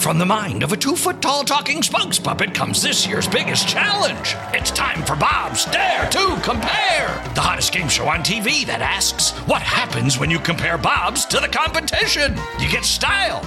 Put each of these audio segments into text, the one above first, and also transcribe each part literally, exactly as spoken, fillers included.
From the mind of a two-foot-tall talking spokes puppet comes this year's biggest challenge. It's time for Bob's Dare to Compare, the hottest game show on T V that asks, what happens when you compare Bob's to the competition? You get style.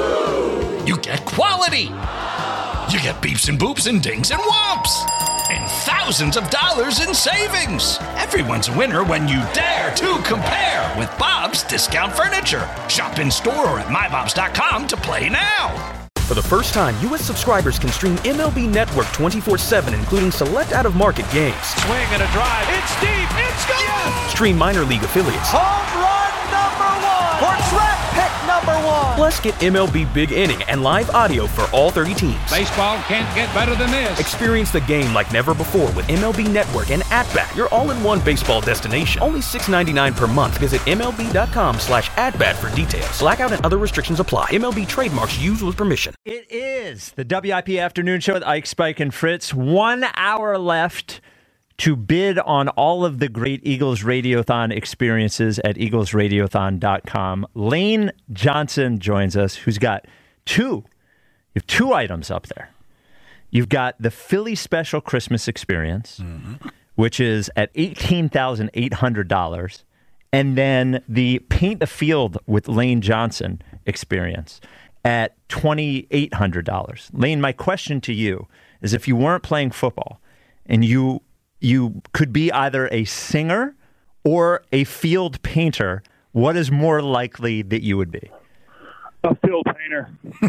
You get quality. You get beeps and boops and dings and whomps. And thousands of dollars in savings. Everyone's a winner when you dare to compare with Bob's Discount Furniture. Shop in store or at my bobs dot com to play now. For the first time, U S subscribers can stream M L B Network twenty-four seven, including select out-of-market games. Swing and a drive. It's deep. It's gone. Yes! Stream minor league affiliates. Home run number one. Or track pick number one. Plus, get M L B Big Inning and live audio for all thirty teams. Baseball can't get better than this. Experience the game like never before with M L B Network and At-Bat, your all-in-one baseball destination. Only six dollars and ninety-nine cents per month. Visit M L B dot com slash at-bat for details. Blackout and other restrictions apply. M L B trademarks used with permission. It is the W I P Afternoon Show with Ike, Spike, and Fritz. One hour left to bid on all of the great Eagles Radiothon experiences at eagles radiothon dot com. Lane Johnson joins us, who's got two. You have two items up there. You've got the Philly Special Christmas Experience, mm-hmm. which is at eighteen thousand eight hundred dollars, and then the Paint the Field with Lane Johnson experience at twenty-eight hundred dollars. Lane, my question to you is, if you weren't playing football and you you could be either a singer or a field painter, what is more likely that you would be? A field painter.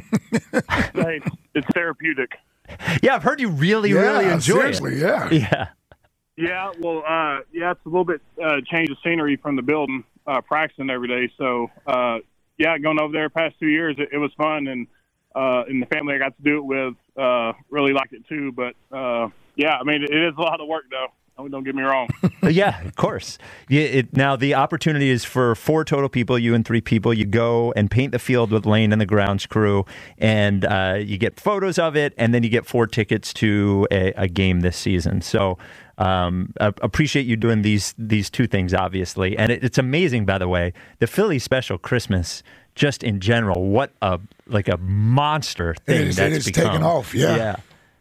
Hey, it's therapeutic. Yeah, I've heard you really, yeah, really enjoy seriously, it. yeah. Yeah. Yeah, well, uh, yeah, it's a little bit uh, change of scenery from the building, uh, practicing every day. So, uh, yeah, going over there past two years, it, it was fun, and uh, and the family I got to do it with uh, really liked it too. But uh, yeah, I mean, it is a lot of work though. Don't, don't get me wrong. Yeah, of course. Yeah, it, now the opportunity is for four total people, you and three people. You go and paint the field with Lane and the grounds crew, and uh, you get photos of it, and then you get four tickets to a, a game this season. So. Um, I appreciate you doing these these two things, obviously, and it, it's amazing. By the way, the Philly Special Christmas, just in general, what a like a monster thing it is, that's it is become. taken off. Yeah, yeah,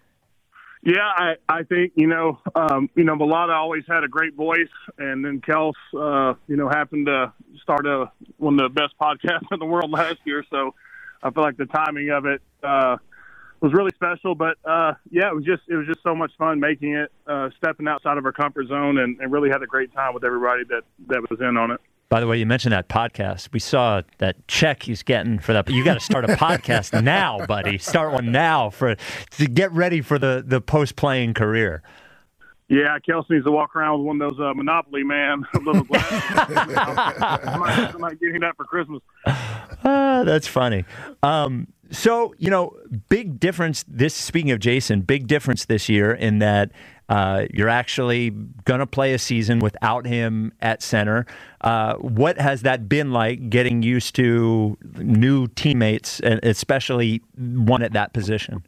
yeah. I, I think you know, um, you know, Mulata always had a great voice, and then Kels, uh, you know, happened to start a, one of the best podcasts in the world last year. So I feel like the timing of it. Uh, was really special, but uh, yeah, it was just it was just so much fun making it, uh, stepping outside of our comfort zone, and, and really had a great time with everybody that, that was in on it. By the way, you mentioned that podcast. We saw that check he's getting for that. But you got to start a podcast now, buddy. Start one now for to get ready for the, the post playing career. Yeah, Kelsey needs to walk around with one of those uh, Monopoly Man little glasses. I, might, I might give him that for Christmas. Ah, that's funny. Um, so, you know, big difference this, speaking of Jason, big difference this year in that uh, you're actually going to play a season without him at center. Uh, what has that been like, getting used to new teammates, especially one at that position?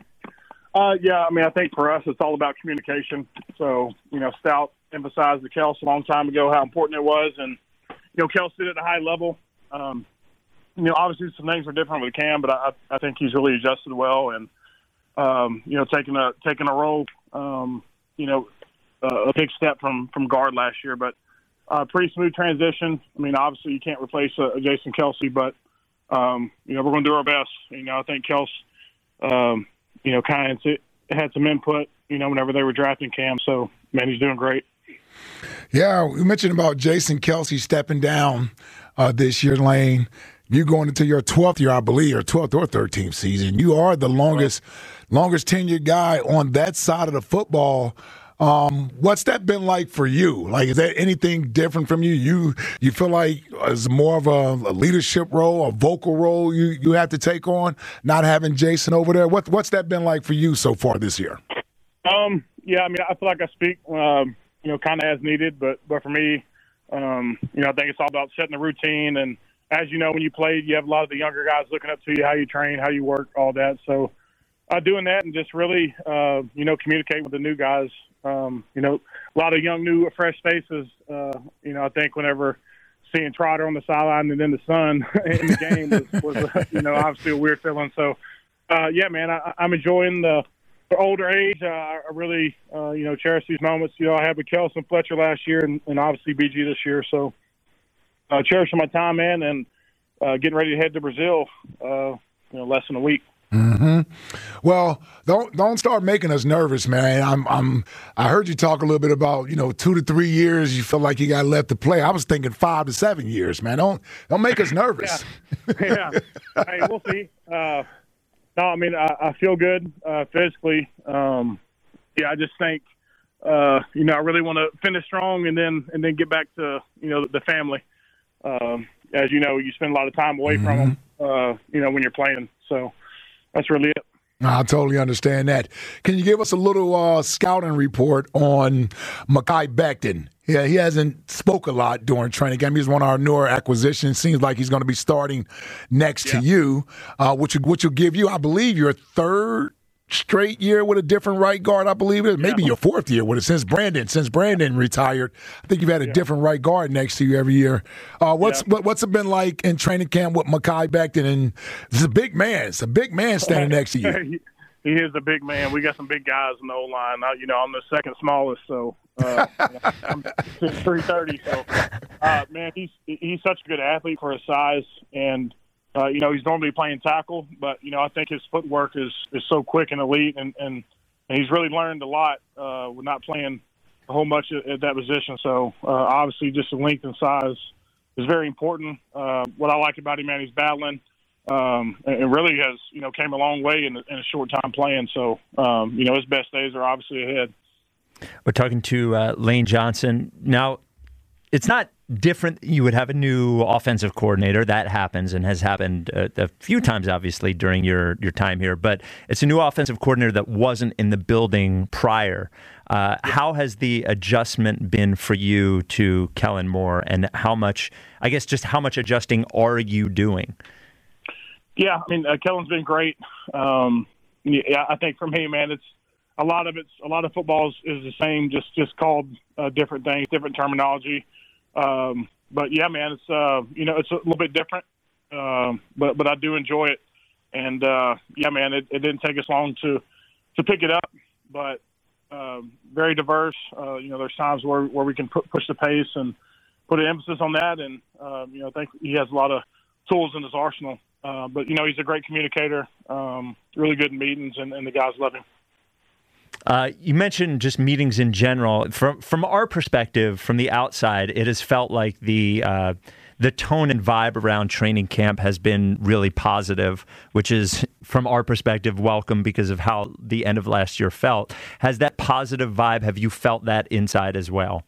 Uh, yeah, I mean, I think for us, it's all about communication. So, you know, Stout emphasized to Kels a long time ago how important it was. And, you know, Kels did it at a high level. Um, you know, obviously some things are different with Cam, but I, I think he's really adjusted well and, um, you know, taking a taking a role, um, you know, uh, a big step from, from guard last year. But uh, pretty smooth transition. I mean, obviously you can't replace uh, Jason Kelce, but, um, you know, we're going to do our best. You know, I think Kels, um, you know, kind of had some input, you know, whenever they were drafting Cam. So, man, he's doing great. Yeah, we mentioned about Jason Kelce stepping down uh, this year, Lane. You're going into your twelfth year, I believe, or twelfth or thirteenth season. You are the longest, right. longest tenured guy on that side of the football. Um, what's that been like for you? Like, is that anything different from you? You you feel like it's more of a, a leadership role, a vocal role you, you have to take on, not having Jason over there? What what's that been like for you so far this year? Um, yeah, I mean, I feel like I speak, um, you know, kind of as needed, but but for me, um, you know, I think it's all about setting the routine. And as you know, when you played, you have a lot of the younger guys looking up to you, how you train, how you work, all that. So uh, doing that and just really, uh, you know, communicate with the new guys. Um, you know, a lot of young, new, fresh faces. Uh, you know, I think whenever seeing Trotter on the sideline and then the sun in the game was, was uh, you know, obviously a weird feeling. So Uh, yeah, man, I, I'm enjoying the, the older age. Uh, I really, uh, you know, cherish these moments. You know, I had with Kelson Fletcher last year, and, and obviously B G this year. So, uh, cherishing my time, man, and uh, getting ready to head to Brazil. Uh, you know, less than a week. Mm-hmm. Well, don't don't start making us nervous, man. I'm I'm. I heard you talk a little bit about, you know, two to three years. You feel like you got left to play. I was thinking five to seven years, man. Don't don't make us nervous. yeah. yeah. Hey, we'll see. Uh, no, I mean I, I feel good uh, physically. Um, yeah, I just think uh, you know I really want to finish strong and then and then get back to you know the family. Um, as you know, you spend a lot of time away mm-hmm. from them. Uh, you know when you're playing, so. That's really it. I totally understand that. Can you give us a little uh, scouting report on Mekhi Becton? Yeah, he hasn't spoke a lot during training camp. He's one of our newer acquisitions. Seems like he's going to be starting next yeah. to you, uh, which, which will give you, I believe, your third straight year with a different right guard, I believe it is. Maybe yeah. your fourth year with it since Brandon. Since Brandon retired, I think you've had a yeah. different right guard next to you every year. Uh, what's yeah. what, what's it been like in training camp with Mekhi Becton? And this is a big man. It's a big man standing next to you. He is a big man. We got some big guys in the O-line. I, you know, I'm the second smallest, so uh, I'm three thirty. So, uh, man, he's he's such a good athlete for his size, and uh, you know, he's normally playing tackle, but you know, I think his footwork is, is so quick and elite, and, and, and he's really learned a lot uh, with not playing a whole much at, at that position. So, uh, obviously, just the length and size is very important. Uh, what I like about him, man, he's battling. Um, and really has, you know, came a long way in a, in a short time playing. So, um, you know, his best days are obviously ahead. We're talking to uh, Lane Johnson. Now, it's not different. You would have a new offensive coordinator. That happens and has happened a, a few times, obviously, during your, your time here. But it's a new offensive coordinator that wasn't in the building prior. Uh, yeah. How has the adjustment been for you to Kellen Moore? And how much, I guess, just how much adjusting are you doing? Yeah, I mean, uh, Kellen's been great. Um, yeah, I think for me, man, it's a lot of it's a lot of football is, is the same, just just called uh, different things, different terminology. Um, but yeah, man, it's uh, you know, it's a little bit different. Um, but but I do enjoy it, and uh, yeah, man, it, it didn't take us long to to pick it up, but um, very diverse. Uh, you know, there's times where where we can pu- push the pace and put an emphasis on that, and um, you know, I think he has a lot of tools in his arsenal. Uh, but, you know, he's a great communicator, um, really good in meetings, and, and the guys love him. Uh, you mentioned just meetings in general. From from our perspective, from the outside, it has felt like the uh, the tone and vibe around training camp has been really positive, which is, from our perspective, welcome because of how the end of last year felt. Has that positive vibe, have you felt that inside as well?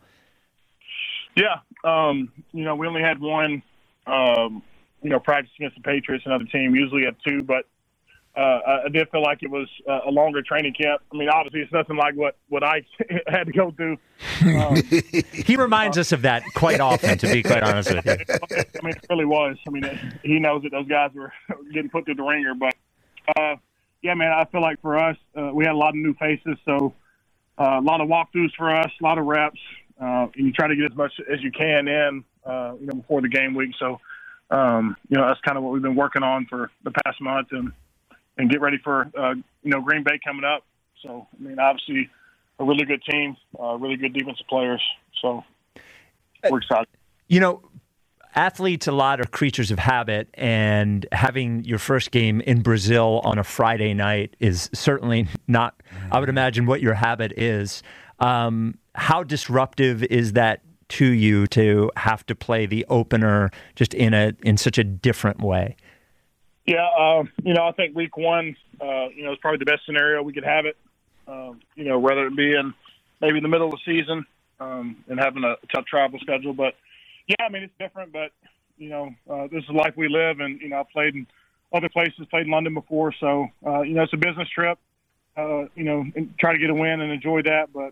Yeah. Um, you know, we only had one um, – you know, practice against the Patriots, another team, usually at two, but uh, I did feel like it was uh, a longer training camp. I mean, obviously it's nothing like what, what I had to go through. Um, he reminds uh, us of that quite often, to be quite honest with you. I mean, it really was. I mean, it, he knows that those guys were getting put through the ringer, but uh, yeah, man, I feel like for us, uh, we had a lot of new faces, so uh, a lot of walkthroughs for us, a lot of reps, uh, and you try to get as much as you can in, uh, you know, before the game week, so Um, you know, that's kind of what we've been working on for the past month and, and get ready for, uh, you know, Green Bay coming up. So, I mean, obviously a really good team, uh, really good defensive players. So we're excited. You know, athletes a lot are creatures of habit, and having your first game in Brazil on a Friday night is certainly not, I would imagine, what your habit is. Um, how disruptive is that to you to have to play the opener just in a in such a different way? Yeah, uh, you know, I think week one, uh, you know, is probably the best scenario we could have it. Um, you know, whether it be in maybe in the middle of the season um, and having a tough travel schedule. But yeah, I mean, it's different. But you know, uh, this is the life we live, and you know, I've played in other places, played in London before, so uh, you know, it's a business trip. Uh, you know, and try to get a win and enjoy that, but.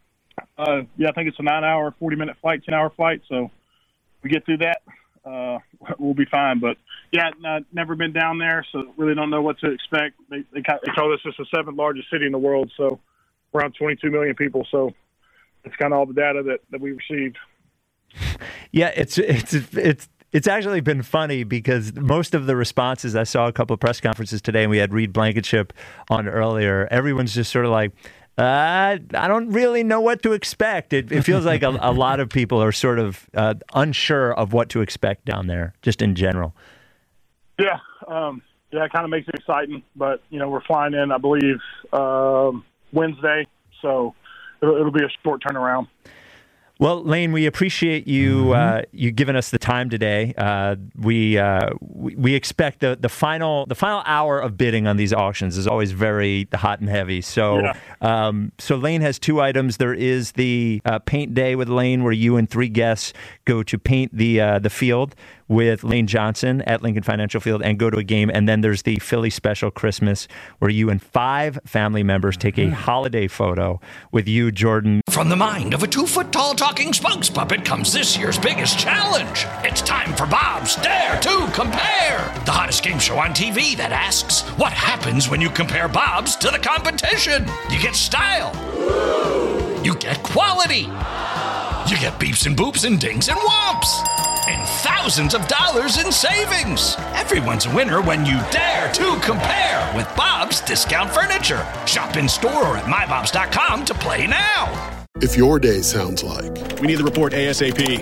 Uh, yeah, I think it's a nine-hour, forty-minute flight, ten-hour flight. So we get through that, uh, we'll be fine. But yeah, I've never been down there, so really don't know what to expect. They they, they told us it's the seventh largest city in the world, so around twenty-two million people. So it's kind of all the data that, that we received. Yeah, it's it's it's It's actually been funny because most of the responses, I saw a couple of press conferences today, and we had Reed Blankenship on earlier. Everyone's just sort of like, uh, I don't really know what to expect. It, it feels like a, a lot of people are sort of uh, unsure of what to expect down there, just in general. Yeah, um, yeah, it kind of makes it exciting. But, you know, we're flying in, I believe, um, Wednesday, so it'll, it'll be a short turnaround. Well, Lane, we appreciate you Mm-hmm. uh, you giving us the time today. Uh, we, uh, we we expect the, the final the final hour of bidding on these auctions is always very hot and heavy. So, Yeah. um, so Lane has two items. There is the uh, paint day with Lane, where you and three guests go to paint the uh, the field with Lane Johnson at Lincoln Financial Field and go to a game. And then there's the Philly Special Christmas, where you and five family members take a holiday photo with you, Jordan. From the mind of a two-foot-tall talking spokes puppet comes this year's biggest challenge. It's time for Bob's Dare to Compare, the hottest game show on T V that asks, what happens when you compare Bob's to the competition? You get style. You get quality. You get beeps and boops and dings and whomps. And thousands of dollars in savings. Everyone's a winner when you dare to compare with Bob's Discount Furniture. Shop in store or at my bobs dot com to play now. If your day sounds like we need the report ASAP,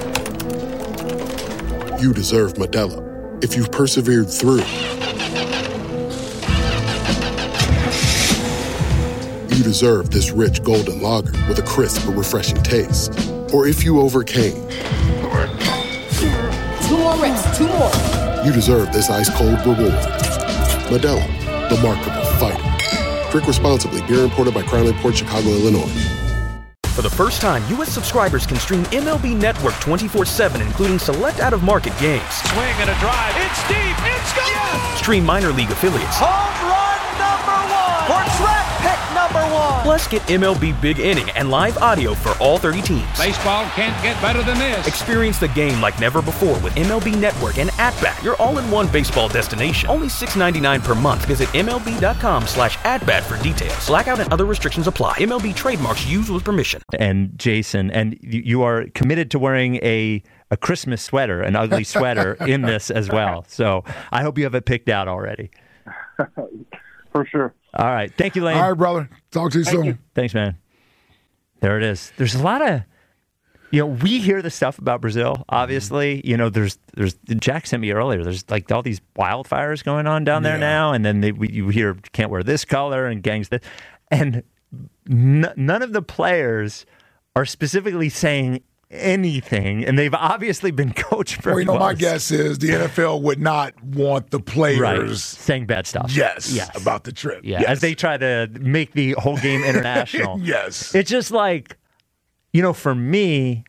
you deserve Modelo. If you've persevered through, you deserve this rich golden lager with a crisp but refreshing taste. Or if you overcame, two more reps, two more. You deserve this ice-cold reward. Modelo, the mark of a fighter. Drink responsibly. Beer imported by Crown Imports, Chicago, Illinois. For the first time, U S subscribers can stream M L B Network twenty-four seven, including select out-of-market games. Swing and a drive. It's deep. It's gone. Yes! Stream minor league affiliates. Home run number one. Or track pick number one. Plus, get M L B Big Inning and live audio for all thirty teams. Baseball can't get better than this. Experience the game like never before with M L B Network and At-Bat, your all-in-one baseball destination. Only six dollars and ninety-nine cents per month. Visit MLB.com slash at-bat for details. Blackout and other restrictions apply. M L B trademarks used with permission. And Jason, and you are committed to wearing a, a Christmas sweater, an ugly sweater in this as well. So I hope you have it picked out already. For sure. All right. Thank you, Lane. All right, brother. Talk to you Thank soon. you. Thanks, man. There it is. There's a lot of, you know, we hear the stuff about Brazil, obviously. You know, there's, there's, Jack sent me earlier, there's like all these wildfires going on down there Yeah. now. And then they, we, you hear, can't wear this color and gangs this. And n- none of the players are specifically saying anything, and they've obviously been coached very Well, you know, well. my guess is the N F L would not want the players Right. saying bad stuff. yes, Yes. about the trip. Yeah, yes. as they try to make the whole game international. Yes. It's just like, you know, for me,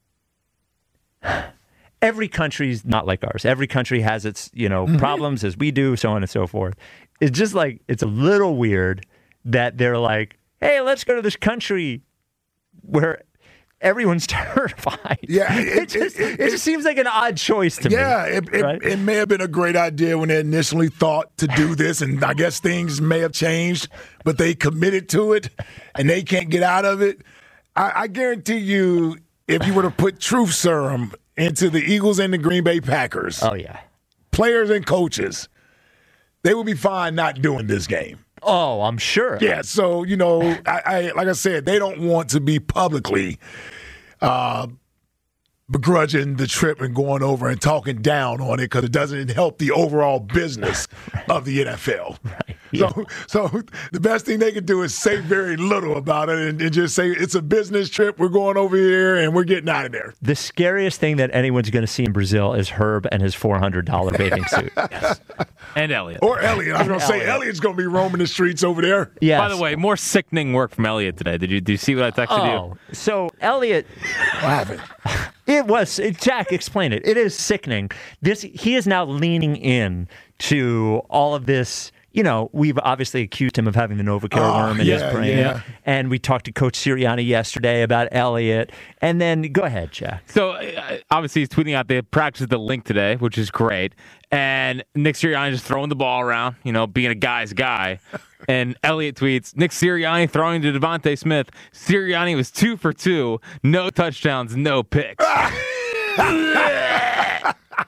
every country's not like ours. Every country has its, you know, Mm-hmm. problems as we do, so on and so forth. It's just like, it's a little weird that they're like, hey, let's go to this country where everyone's terrified. Yeah, It, it- just, it- it just seems like an odd choice to Yeah, me. it, it, right? it may have been a great idea when they initially thought to do this, and I guess things may have changed, but they committed to it, and they can't get out of it. I, I guarantee you, if you were to put truth serum into the Eagles and the Green Bay Packers, Oh, yeah. players and coaches, they would be fine not doing this game. Oh, I'm sure. Yeah, so, you know, I, I like I said, they don't want to be publicly uh, begrudging the trip and going over and talking down on it because it doesn't help the overall business of the N F L. Right. So, so the best thing they can do is say very little about it and, and just say it's a business trip. We're going over here and we're getting out of there. The scariest thing that anyone's going to see in Brazil is Herb and his four hundred dollars bathing suit. And Elliott. Or Elliott. I was going to say Elliott. Elliott's going to be roaming the streets over there. Yes. By the way, more sickening work from Elliott today. Did you do you see what I texted Oh, so Elliott, What happened? it was it, Jack. Explain it. It is sickening. This he is now leaning in to all of this. You know, we've obviously accused him of having the Novacare Oh, worm in yeah, his brain, yeah. and we talked to Coach Sirianni yesterday about Elliott. And then go ahead, Jack. So uh, obviously he's tweeting out the practice of the link today, which is great. And Nick Sirianni just throwing the ball around, you know, being a guy's guy. And Elliott tweets, Nick Sirianni throwing to Devontae Smith. Sirianni was two for two, no touchdowns, no picks.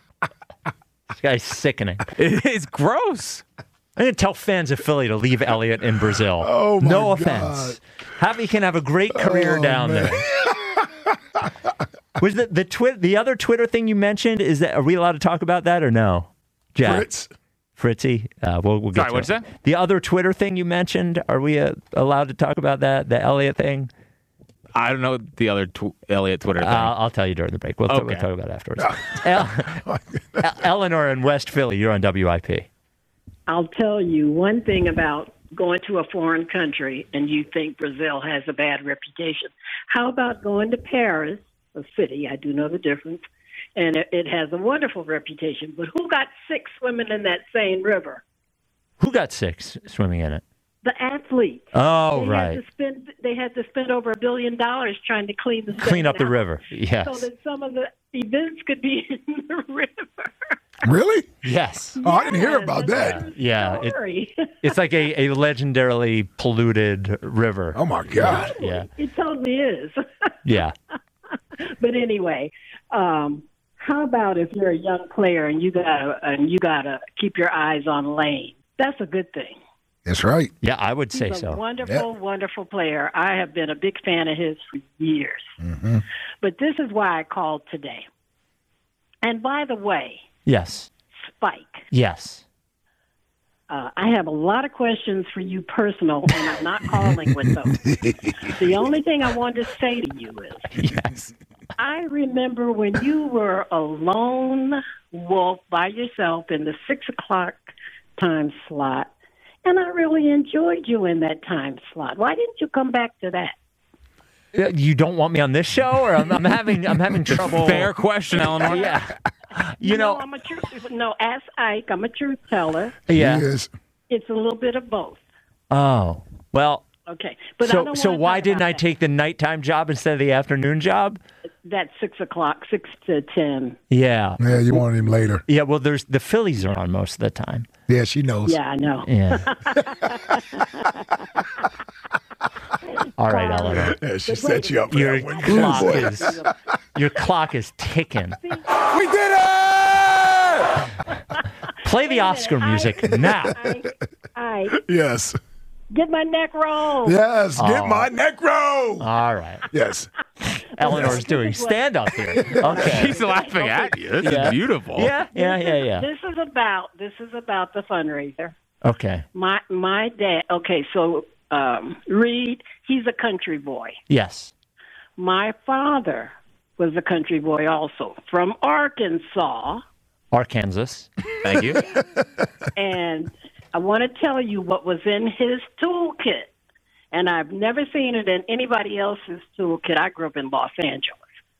guy's sickening. It's gross. I'm going to tell fans of Philly to leave Elliott in Brazil. Oh, my no God. offense. Javi can have a great career Oh, down man. there. Was the the twit the other Twitter thing you mentioned? Is that are we allowed to talk about that or no? Jack. Fritz. Fritzy, uh, we'll, we'll get Sorry, to what's it. that? The other Twitter thing you mentioned, are we uh, allowed to talk about that? The Elliott thing? I don't know the other tw- Elliott Twitter thing. Uh, I'll tell you during the break. We'll, Okay. we'll talk about it afterwards. El- El- Eleanor in West Philly, you're on W I P. I'll tell you one thing about going to a foreign country and you think Brazil has a bad reputation. How about going to Paris, a city, I do know the difference, and it, it has a wonderful reputation. But who got sick swimming in that same river? Who got sick s- swimming in it? The athletes. Oh, they right. Had to spend, they had to spend over a billion dollars trying to clean the Clean up the out river. Yes. so that some of the events could be in the river. Really? Yes. Oh, I didn't hear Yes, about that's that. a Yeah. It, story. it's like a, a legendarily polluted river. Oh, my God. Yeah. It totally is. Yeah. But anyway, um, how about if you're a young player and you gotta and you gotta keep your eyes on Lane? That's a good thing. That's right. Yeah, I would say He's a so. wonderful, Yep. wonderful player. I have been a big fan of his for years. Mm-hmm. But this is why I called today. And by the way, Yes. Spike, Yes. uh, I have a lot of questions for you personal, and I'm not calling with them. The only thing I wanted to say to you is, Yes. I remember when you were a lone wolf by yourself in the six o'clock time slot, and I really enjoyed you in that time slot. Why didn't you come back to that? Uh, You don't want me on this show, or I'm, I'm having I'm having trouble. Fair question, Eleanor. Yeah. You know. no, I'm a truth. No, ask Ike. I'm a truth teller. Yeah. Yes. It's a little bit of both. Oh well. Okay, but I So don't so wanna why talk didn't about I that. take the nighttime job instead of the afternoon job? that six o'clock, six to ten? Yeah. Yeah, you wanted him later. Yeah. Well, there's the Phillies are on most of the time. Yeah, she knows. Yeah, I know. Yeah. All right, Eleanor. Yeah, she set you up for Your that one. clock Boy. is your clock is ticking. We did it! Play the Oscar music now. Ike, Ike, Yes. get my neck rolled. Yes. Get Oh. my neck roll. All right. Yes. Eleanor's doing stand up here. Okay. He's laughing at you. This Yeah. is beautiful. Yeah, yeah, yeah, yeah. This is about this is about the fundraiser. Okay. My my dad. Okay, so um, Reed, he's a country boy. Yes. My father was a country boy also from Arkansas, Arkansas. Thank you. and I want to tell you what was in his toolkit. And I've never seen it in anybody else's toolkit. I grew up in Los Angeles.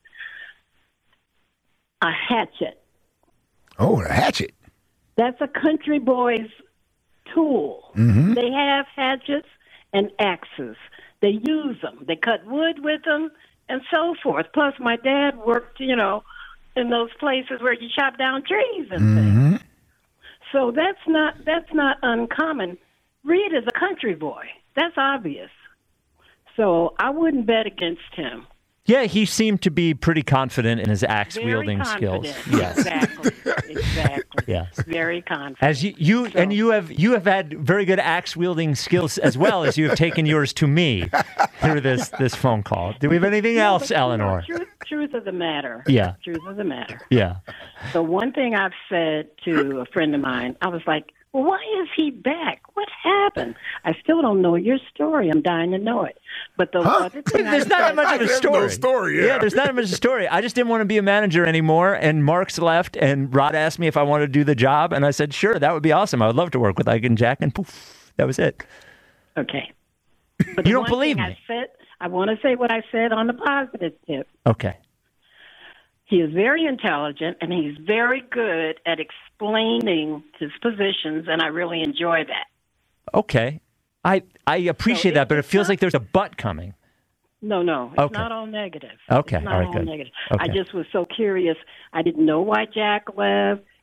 A hatchet. Oh, a hatchet. That's a country boy's tool. Mm-hmm. They have hatchets and axes. They use them. They cut wood with them and so forth. Plus, my dad worked, you know, in those places where you chop down trees and Mm-hmm. things. So that's not that's not uncommon. Reed is a country boy. That's obvious. So I wouldn't bet against him. Yeah, he seemed to be pretty confident in his axe Very wielding confident. skills. Yes. Exactly. Exactly. Yes. Very confident. As you, you and you have you have had very good axe wielding skills as well as you have taken yours to me through this this phone call. Do we have anything No, else, but, you know, Eleanor? truth, truth of the matter. Yeah. Truth of the matter. Yeah. So one thing I've said to a friend of mine, I was like, well, why is he back? What happened? I still don't know your story. I'm dying to know it. But the Huh? other thing There's I not that said, much of a There's no story. story, yeah. there's not that much of a story. I just didn't want to be a manager anymore, and Mark's left, and Rod asked me if I wanted to do the job, and I said, sure, that would be awesome. I would love to work with Ike and Jack, and poof, that was it. Okay. But You the don't one believe thing me. I said, I want to say what I said on the positive tip. Okay. He is very intelligent, and he's very good at explaining his positions, and I really enjoy that. Okay. I, I appreciate So that, but it it's feels not- like there's a but coming. No, no, it's Okay. not all negative. Okay, It's not all right, all good. negative. Okay. I just was so curious. I didn't know why Jack left,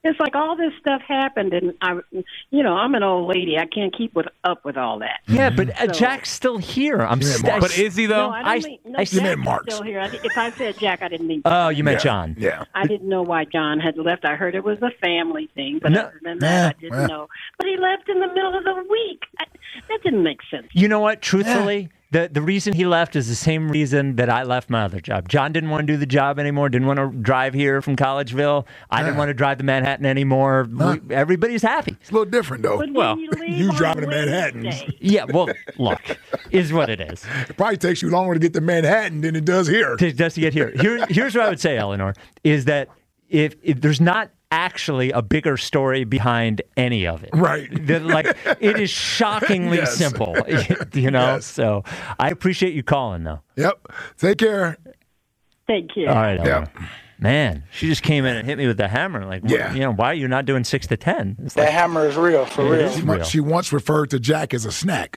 It's like all this stuff happened, and I, you know, I'm an old lady. I can't keep with, up with all that. Yeah, but uh, So- Jack's still here. I'm You meant st- Mark. But is he, though? No, I I- didn't mean, no, I- Jack You meant is Marks. still here. I, if I said Jack, I didn't mean. Oh, you meant Yeah. John. Yeah. I didn't know why John had left. I heard it was a family thing, but No. other than that, I didn't Yeah. know. But he left in the middle of the week. I, that didn't make sense. You know what? Truthfully, the the reason he left is the same reason that I left my other job. John didn't want to do the job anymore. Didn't want to drive here from Collegeville. I didn't Yeah. want to drive to Manhattan anymore. Huh. We, everybody's happy. It's a little different, though. But when Well, you, leave you on driving to Manhattan. Wednesday- Yeah. Well, look, is what it is. It probably takes you longer to get to Manhattan than it does here. To, just to get here. Here, here's what I would say, Eleanor, is that if, if there's not actually a bigger story behind any of it. Right. That, like, it is shockingly Yes. simple, you know? Yes. So I appreciate you calling, though. Yep. Take care. Take care. All right, Eleanor. Yep. Man, she just came in and hit me with the hammer. Like, Yeah. what, you know, why are you not doing six to ten? It's That like, hammer is real, for It real. is. She, real. once- she once referred to Jack as a snack.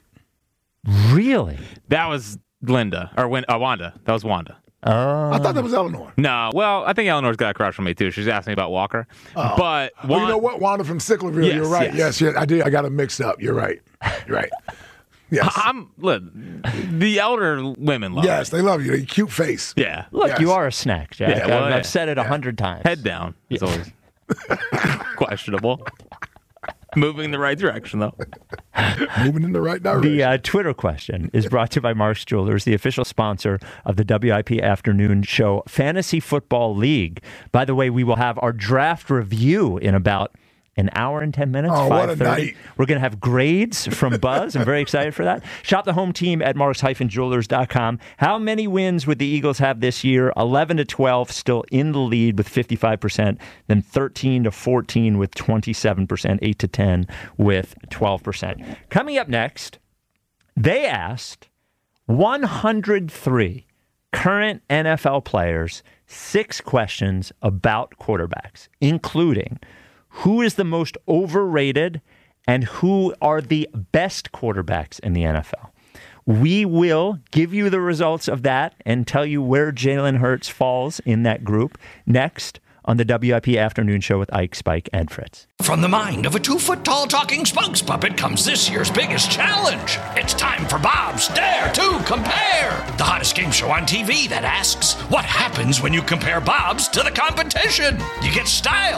really? That was Linda, or when, uh, Wanda. That was Wanda. Oh. I thought that was Eleanor. No, well, I think Eleanor's got a crush on me, too. She's asking me about Walker. But Well, you Wan- know what? Wanda from Sicklerville. Yes, You're right. yes. Yes, yes, I did. I got it mixed up. You're right. You're right. Yes. I'm, look, the elder women love Yes, me. they love you. They cute face. Yeah. Look, Yes. you are a snack, Jack. Yeah, well, I've, yeah. I've said it a hundred times. Head down. It's always questionable. Moving in the right direction, though. Moving in the right direction. The uh, Twitter question is brought to you by Mark's Jewelers, the official sponsor of the W I P Afternoon Show Fantasy Football League. By the way, we will have our draft review in about an hour and ten minutes. Oh, what a five thirty. night. We're going to have grades from Buzz. I'm very excited for that. Shop the home team at marks dash jewelers dot com. How many wins would the Eagles have this year? eleven to twelve, still in the lead with fifty-five percent. Then thirteen to fourteen with twenty-seven percent. eight to ten with twelve percent. Coming up next, they asked one hundred three current N F L players six questions about quarterbacks, including who is the most overrated and who are the best quarterbacks in the N F L. We will give you the results of that and tell you where Jalen Hurts falls in that group next on the W I P Afternoon Show with Ike, Spike, and Fritz. From the mind of a two-foot-tall talking spokes puppet comes this year's biggest challenge. It's time for Bob's Dare to Compare, the hottest game show on T V that asks, what happens when you compare Bob's to the competition? You get style.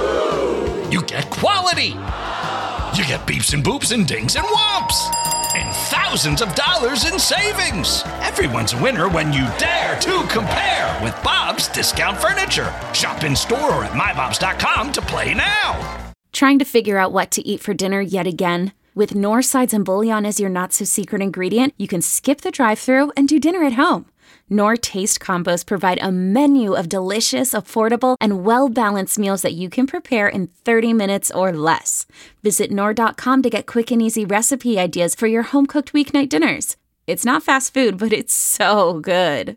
You get quality. You get beeps and boops and dings and whomps. And thousands of dollars in savings. Everyone's a winner when you dare to compare with Bob's Discount Furniture. Shop in store or at my bobs dot com to play now. Trying to figure out what to eat for dinner yet again? With Knorr sides and bouillon as your not-so-secret ingredient, you can skip the drive-thru and do dinner at home. Knorr Taste Combos provide a menu of delicious, affordable, and well-balanced meals that you can prepare in thirty minutes or less. Visit Knorr dot com to get quick and easy recipe ideas for your home-cooked weeknight dinners. It's not fast food, but it's so good.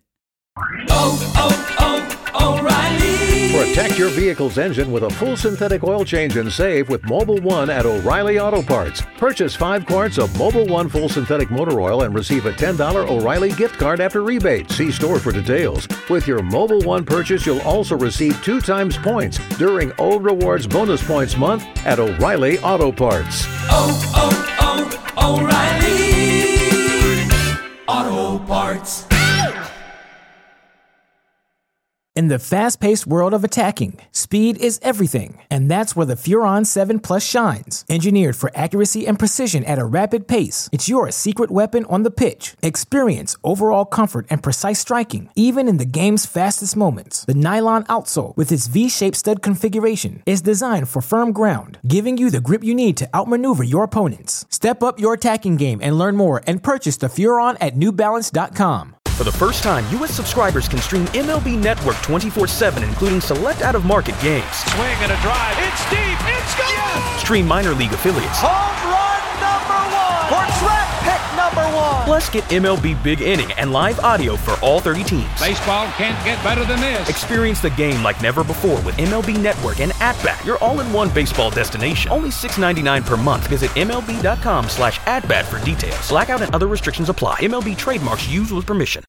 Oh, oh, oh, O'Reilly. Protect your vehicle's engine with a full synthetic oil change and save with Mobile One at O'Reilly Auto Parts. Purchase five quarts of Mobile One full synthetic motor oil and receive a ten dollars O'Reilly gift card after rebate. See store for details. With your Mobile One purchase, you'll also receive two times points during O Rewards Bonus Points Month at O'Reilly Auto Parts. Oh, oh, oh, O'Reilly. Auto Parts. In the fast-paced world of attacking, speed is everything, and that's where the Furon seven Plus shines. Engineered for accuracy and precision at a rapid pace, it's your secret weapon on the pitch. Experience overall comfort and precise striking, even in the game's fastest moments. The nylon outsole, with its V-shaped stud configuration, is designed for firm ground, giving you the grip you need to outmaneuver your opponents. Step up your attacking game and learn more and purchase the Furon at new balance dot com. For the first time, U S subscribers can stream M L B Network twenty-four seven, including select out-of-market games. Swing and a drive. It's deep. It's gone. Yes. Stream minor league affiliates. Home run number one. Or track pick number one. Plus, get M L B Big Inning and live audio for all thirty teams. Baseball can't get better than this. Experience the game like never before with M L B Network and At-Bat, your all-in-one baseball destination. Only six dollars and ninety-nine cents per month. Visit M L B dot com slash at bat for details. Blackout and other restrictions apply. M L B trademarks used with permission.